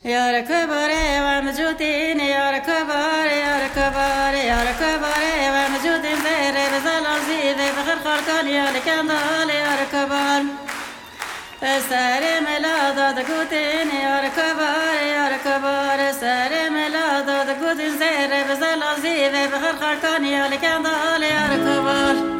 يا ركبر ومجودين يا ركبر يا ركبر يا ركبر ومجودين زير بزل عزيز بخير خلقان يا لكندال يا ركبر ساري ميلاد دقوتين يا ركبر يا ركبر ساري ميلاد دقوتين زير بزل عزيز بخير خلقان يا لكندال يا ركبر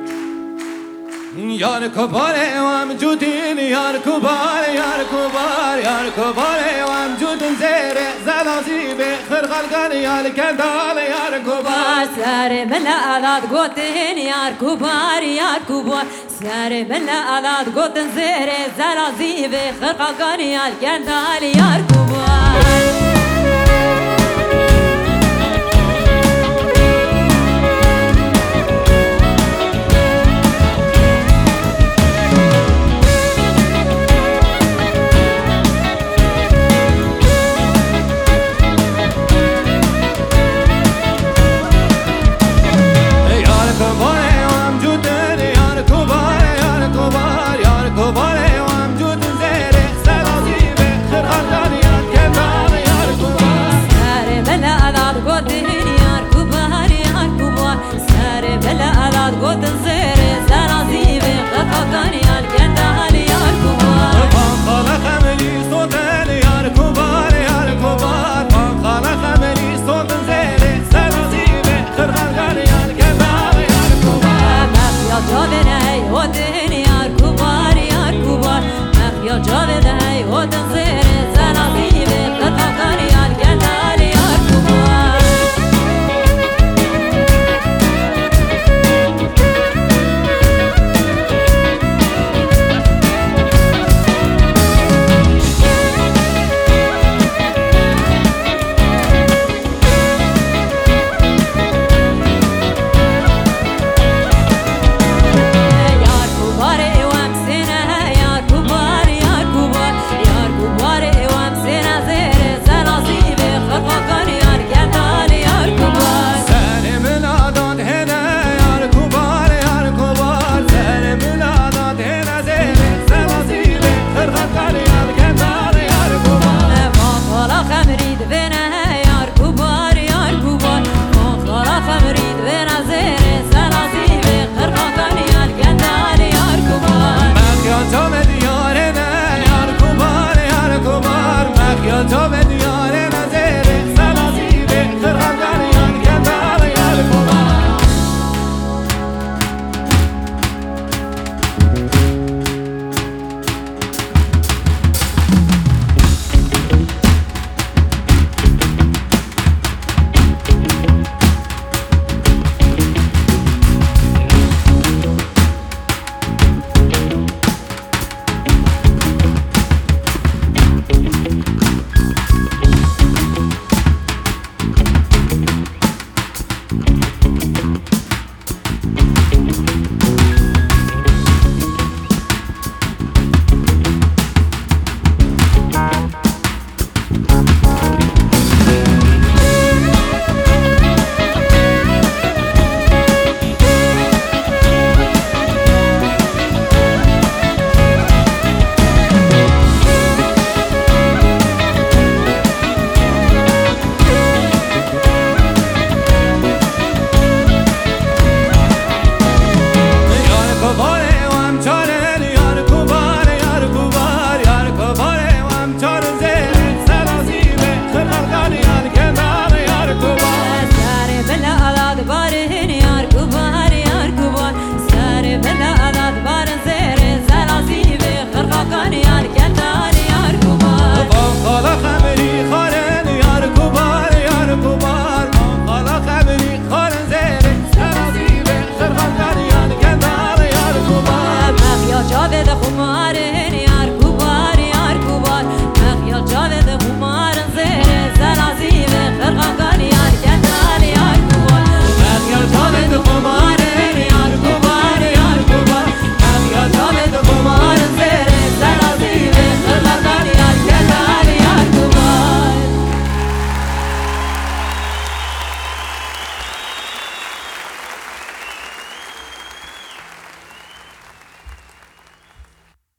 يا ركبار ومجودين يا ركبار يا ركبار يا ركبار ومجود زير زلازيب خير خلقان يا الكندال يا ركبار ساري من الألات قوتين يا ركبار يا ركبار ساري من الألات قوتين زير زلازيب خير خلقان يا الكندال يا ركبار